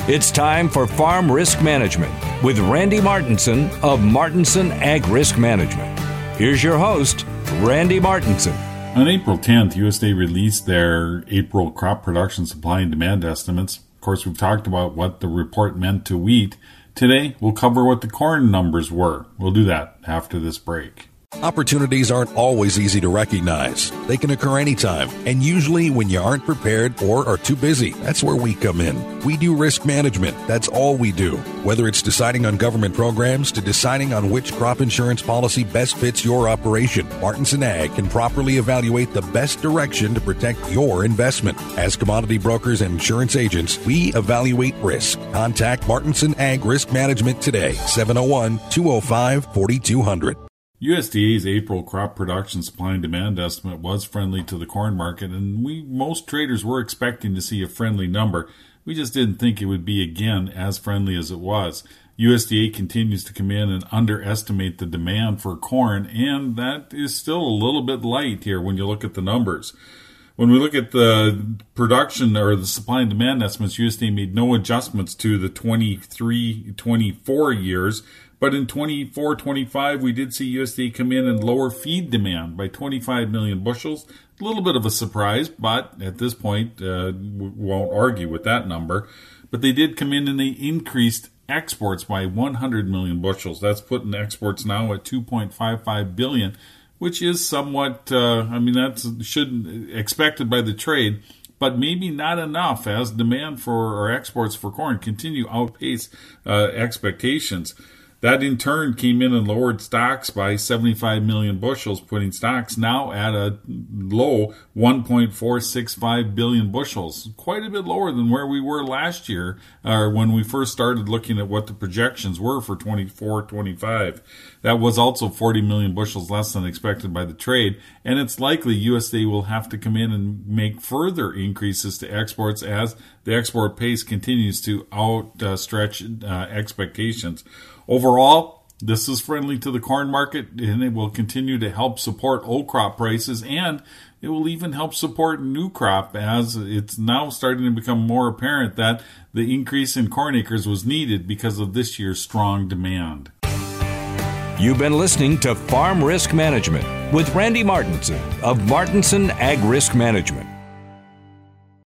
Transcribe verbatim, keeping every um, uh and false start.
It's time for Farm Risk Management with Randy Martinson of Martinson Ag Risk Management. Here's your host, Randy Martinson. On April tenth, U S D A released their April crop production supply and demand estimates. Of course, we've talked about what the report meant to wheat. Today, we'll cover what the corn numbers were. We'll do that after this break. Opportunities aren't always easy to recognize. They can occur anytime, and usually when you aren't prepared or are too busy. That's where we come in. We do risk management. That's all we do. Whether it's deciding on government programs to deciding on which crop insurance policy best fits your operation, Martinson Ag can properly evaluate the best direction to protect your investment. As commodity brokers and insurance agents, we evaluate risk. Contact Martinson Ag Risk Management today, seven oh one, two oh five, four two zero zero. U S D A's April crop production supply and demand estimate was friendly to the corn market, and we most traders were expecting to see a friendly number. We just didn't think it would be again as friendly as it was. U S D A continues to come in and underestimate the demand for corn, and that is still a little bit light here when you look at the numbers. When we look at the production or the supply and demand estimates, U S D A made no adjustments to the twenty-three twenty-four years. But in twenty-four twenty-five, we did see U S D A come in and lower feed demand by twenty-five million bushels. A little bit of a surprise, but at this point, uh, we won't argue with that number. But they did come in and they increased exports by one hundred million bushels. That's putting exports now at two point five five billion, which is somewhat, uh, I mean, that's should expected by the trade, but maybe not enough as demand for or exports for corn continue to outpace uh, expectations. That in turn came in and lowered stocks by seventy-five million bushels, putting stocks now at a low one point four six five billion bushels, quite a bit lower than where we were last year, or when we first started looking at what the projections were for twenty-four twenty-five. That was also forty million bushels less than expected by the trade, and it's likely U S D A will have to come in and make further increases to exports as the export pace continues to outstretch uh, uh, expectations. Overall, this is friendly to the corn market, and it will continue to help support old crop prices, and it will even help support new crop as it's now starting to become more apparent that the increase in corn acres was needed because of this year's strong demand. You've been listening to Farm Risk Management with Randy Martinson of Martinson Ag Risk Management.